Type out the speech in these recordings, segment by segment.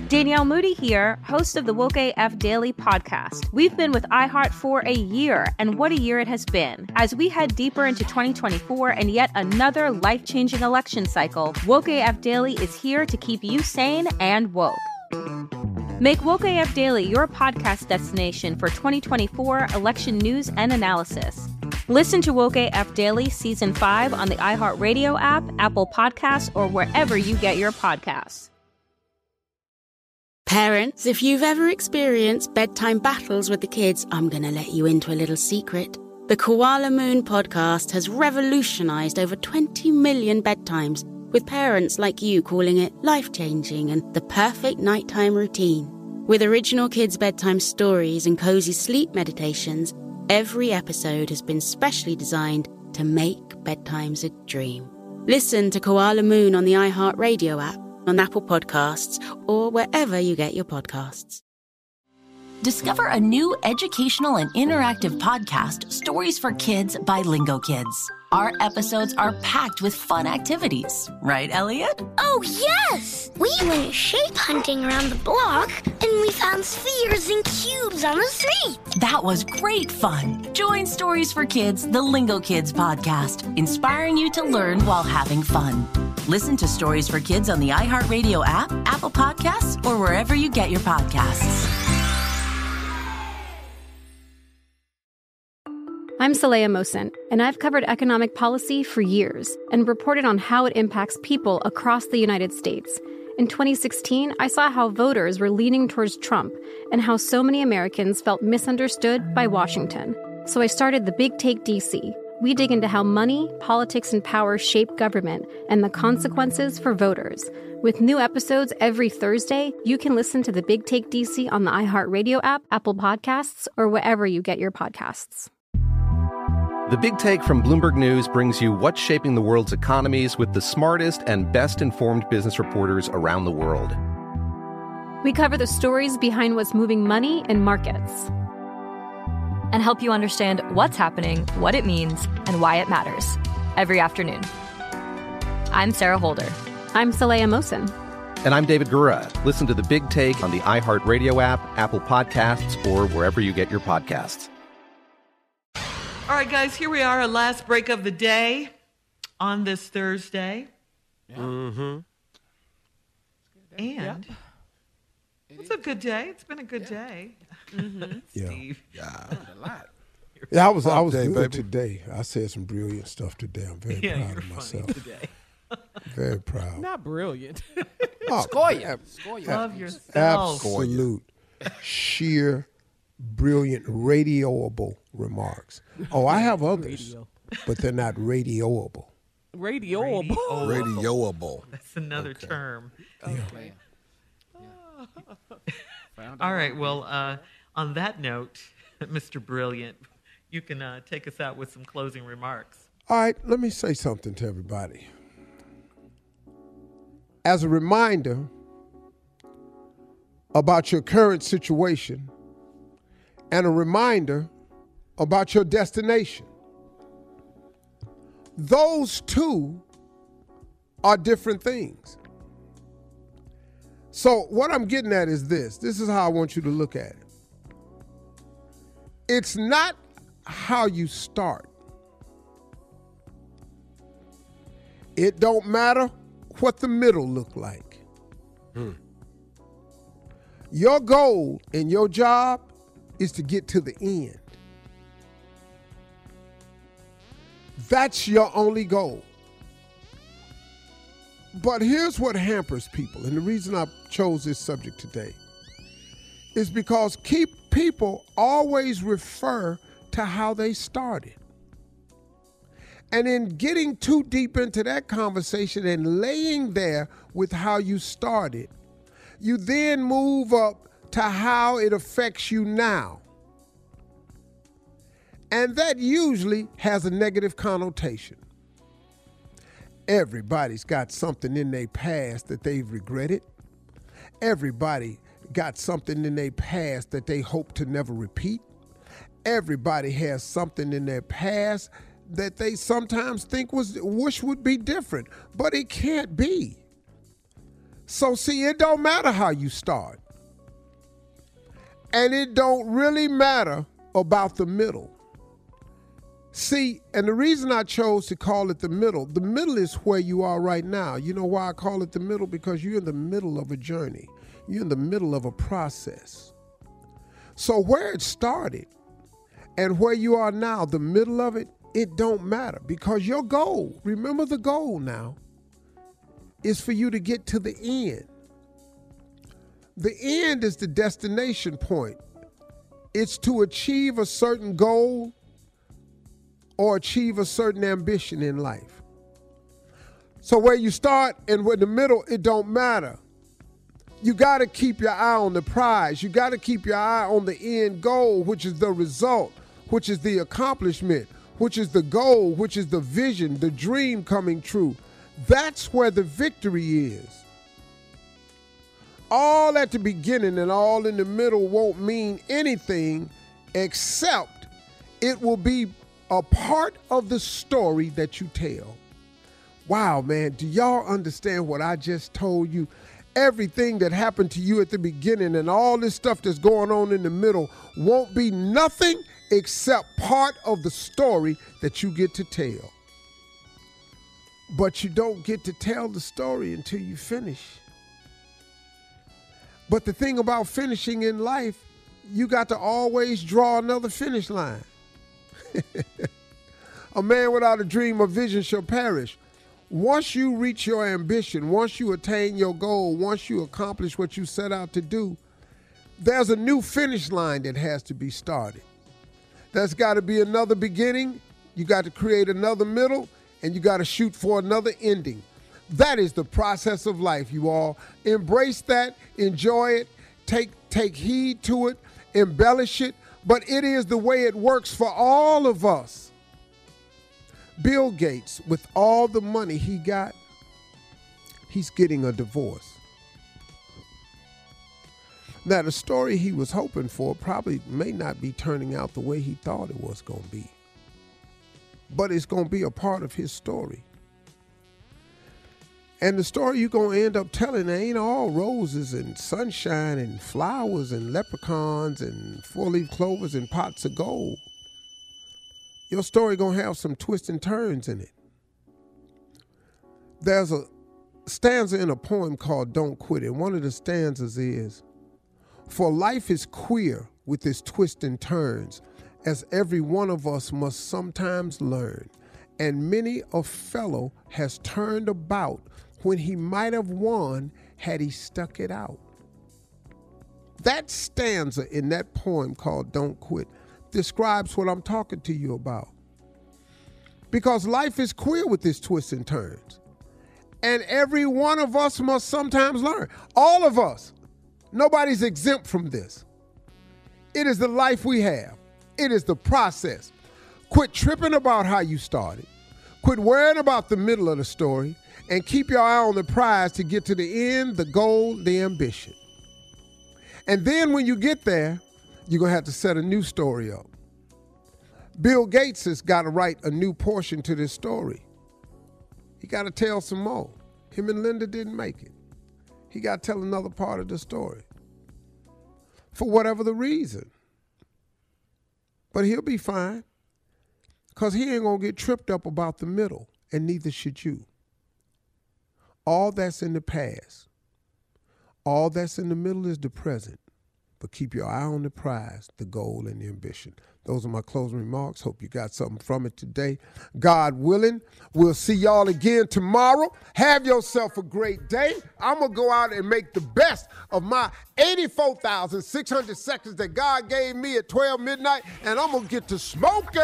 Danielle Moody here, host of the Woke AF Daily podcast. We've been with iHeart for a year, and what a year it has been. As we head deeper into 2024 and yet another life-changing election cycle, Woke AF Daily is here to keep you sane and woke. Make Woke AF Daily your podcast destination for 2024 election news and analysis. Listen to Woke AF Daily Season 5 on the iHeartRadio app, Apple Podcasts, or wherever you get your podcasts. Parents, if you've ever experienced bedtime battles with the kids, I'm going to let you into a little secret. The Koala Moon podcast has revolutionized over 20 million bedtimes, with parents like you calling it life-changing and the perfect nighttime routine. With original kids' bedtime stories and cozy sleep meditations, every episode has been specially designed to make bedtimes a dream. Listen to Koala Moon on the iHeartRadio app, on Apple Podcasts, or wherever you get your podcasts. Discover a new educational and interactive podcast, Stories for Kids by Lingo Kids. Our episodes are packed with fun activities. Right, Elliot? Oh, yes! We went shape hunting around the block, and we found spheres and cubes on the street. That was great fun. Join Stories for Kids, the Lingo Kids podcast, inspiring you to learn while having fun. Listen to Stories for Kids on the iHeartRadio app, Apple Podcasts, or wherever you get your podcasts. I'm Saleha Mohsin, and I've covered economic policy for years and reported on how it impacts people across the United States. In 2016, I saw how voters were leaning towards Trump and how so many Americans felt misunderstood by Washington. So I started The Big Take DC. We dig into how money, politics, and power shape government and the consequences for voters. With new episodes every Thursday, you can listen to The Big Take DC on the iHeartRadio app, Apple Podcasts, or wherever you get your podcasts. The Big Take from Bloomberg News brings you what's shaping the world's economies with the smartest and best-informed business reporters around the world. We cover the stories behind what's moving money and markets, and help you understand what's happening, what it means, and why it matters every afternoon. I'm Sarah Holder. I'm Saleha Mohsin. And I'm David Gura. Listen to The Big Take on the iHeartRadio app, Apple Podcasts, or wherever you get your podcasts. All right, guys, here we are, our last break of the day on this Thursday. Yeah. Mm-hmm. And it's a good day. It's been a good day. Mm-hmm. Steve. Yeah. A lot. Yeah, I was good today. I said some brilliant stuff today. I'm very proud of myself. Today. Very proud. Not brilliant. Score you. Love yourself. Absolute, sheer, brilliant, radioable remarks. Oh, I have others, but they're not radioable. Radioable. That's another term. Okay. All right. Well, on that note, Mr. Brilliant, you can take us out with some closing remarks. All right. Let me say something to everybody. As a reminder about your current situation and a reminder about your destination. Those two are different things. So what I'm getting at is this. This is how I want you to look at it. It's not how you start. It don't matter what the middle look like. Your goal in your job is to get to the end. That's your only goal. But here's what hampers people, and the reason I chose this subject today is because people always refer to how they started. And in getting too deep into that conversation and laying there with how you started, you then move up to how it affects you now. And that usually has a negative connotation. Everybody's got something in their past that they've regretted. Everybody got something in their past that they hope to never repeat. Everybody has something in their past that they sometimes wish would be different, but it can't be. So see, it don't matter how you start. And it don't really matter about the middle. See, and the reason I chose to call it the middle is where you are right now. You know why I call it the middle? Because you're in the middle of a journey. You're in the middle of a process. So where it started and where you are now, the middle of it, it don't matter, because your goal, remember the goal now, is for you to get to the end. The end is the destination point. It's to achieve a certain goal or achieve a certain ambition in life. So where you start and where the middle, it don't matter. You got to keep your eye on the prize. You got to keep your eye on the end goal, which is the result, which is the accomplishment, which is the goal, which is the vision, the dream coming true. That's where the victory is. All at the beginning and all in the middle won't mean anything except it will be a part of the story that you tell. Wow, man, do y'all understand what I just told you? Everything that happened to you at the beginning and all this stuff that's going on in the middle won't be nothing except part of the story that you get to tell. But you don't get to tell the story until you finish. But the thing about finishing in life, you got to always draw another finish line. A man without a dream or vision shall perish. Once you reach your ambition, once you attain your goal, once you accomplish what you set out to do, there's a new finish line that has to be started. There's got to be another beginning. You got to create another middle, and you got to shoot for another ending. That is the process of life, you all. Embrace that, enjoy it, take heed to it, embellish it, but it is the way it works for all of us. Bill Gates, with all the money he got, he's getting a divorce. Now, the story he was hoping for probably may not be turning out the way he thought it was going to be. But it's going to be a part of his story. And the story you're going to end up telling ain't all roses and sunshine and flowers and leprechauns and four-leaf clovers and pots of gold. Your story going to have some twists and turns in it. There's a stanza in a poem called Don't Quit It. One of the stanzas is, for life is queer with its twists and turns, as every one of us must sometimes learn. And many a fellow has turned about when he might have won had he stuck it out. That stanza in that poem called Don't Quit describes what I'm talking to you about. Because life is queer with its twists and turns. And every one of us must sometimes learn. All of us. Nobody's exempt from this. It is the life we have. It is the process. Quit tripping about how you started. Quit worrying about the middle of the story, and keep your eye on the prize to get to the end, the goal, the ambition. And then when you get there, you're going to have to set a new story up. Bill Gates has got to write a new portion to this story. He got to tell some more. Him and Linda didn't make it. He got to tell another part of the story. For whatever the reason. But he'll be fine. Because he ain't going to get tripped up about the middle, and neither should you. All that's in the past. All that's in the middle is the present. But keep your eye on the prize, the goal, and the ambition. Those are my closing remarks. Hope you got something from it today. God willing, we'll see y'all again tomorrow. Have yourself a great day. I'm going to go out and make the best of my 84,600 seconds that God gave me at 12 midnight, and I'm going to get to smoking.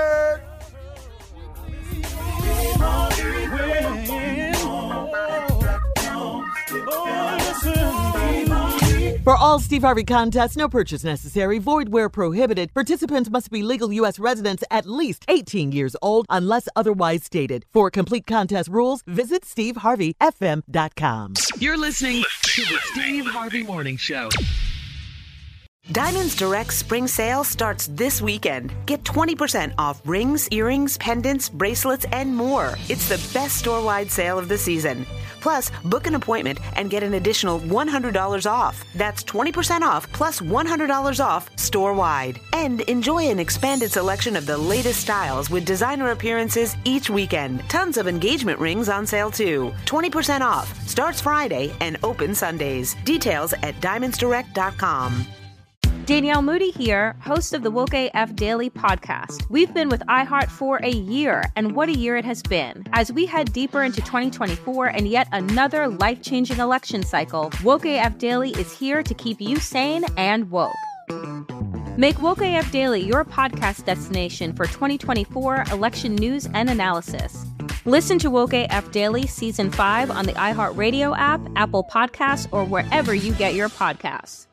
For all Steve Harvey contests, no purchase necessary, void where prohibited. Participants must be legal U.S. residents at least 18 years old unless otherwise stated. For complete contest rules, visit SteveHarveyFM.com. You're listening to the Steve Harvey Morning Show. Diamonds Direct Spring Sale starts this weekend. Get 20% off rings, earrings, pendants, bracelets, and more. It's the best store-wide sale of the season. Plus, book an appointment and get an additional $100 off. That's 20% off plus $100 off store-wide. And enjoy an expanded selection of the latest styles with designer appearances each weekend. Tons of engagement rings on sale too. 20% off. Starts Friday and open Sundays. Details at diamondsdirect.com. Danielle Moody here, host of the Woke AF Daily podcast. We've been with iHeart for a year, and what a year it has been. As we head deeper into 2024 and yet another life-changing election cycle, Woke AF Daily is here to keep you sane and woke. Make Woke AF Daily your podcast destination for 2024 election news and analysis. Listen to Woke AF Daily Season 5 on the iHeartRadio app, Apple Podcasts, or wherever you get your podcasts.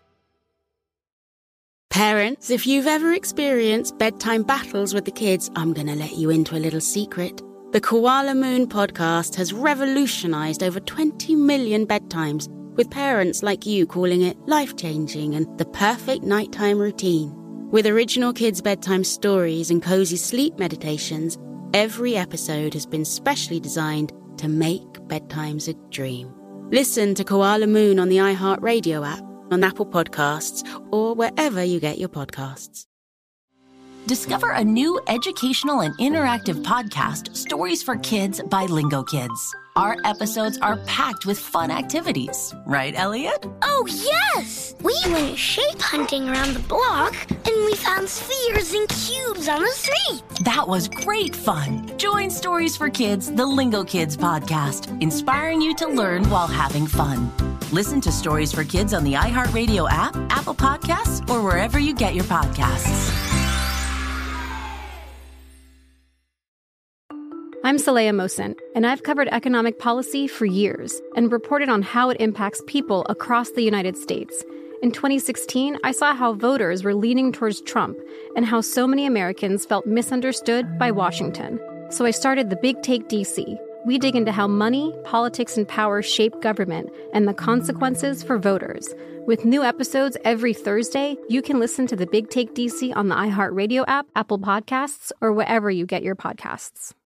Parents, if you've ever experienced bedtime battles with the kids, I'm going to let you into a little secret. The Koala Moon podcast has revolutionized over 20 million bedtimes, with parents like you calling it life-changing and the perfect nighttime routine. With original kids' bedtime stories and cozy sleep meditations, every episode has been specially designed to make bedtimes a dream. Listen to Koala Moon on the iHeartRadio app, on Apple Podcasts, or wherever you get your podcasts. Discover a new educational and interactive podcast, Stories for Kids by Lingo Kids. Our episodes are packed with fun activities. Right, Elliot? Oh, yes! We went shape hunting around the block, and we found spheres and cubes on the street. That was great fun. Join Stories for Kids, the Lingo Kids podcast, inspiring you to learn while having fun. Listen to Stories for Kids on the iHeartRadio app, Apple Podcasts, or wherever you get your podcasts. I'm Saleha Mohsin, and I've covered economic policy for years and reported on how it impacts people across the United States. In 2016, I saw how voters were leaning towards Trump and how so many Americans felt misunderstood by Washington. So I started The Big Take DC. We dig into how money, politics, and power shape government and the consequences for voters. With new episodes every Thursday, you can listen to The Big Take DC on the iHeartRadio app, Apple Podcasts, or wherever you get your podcasts.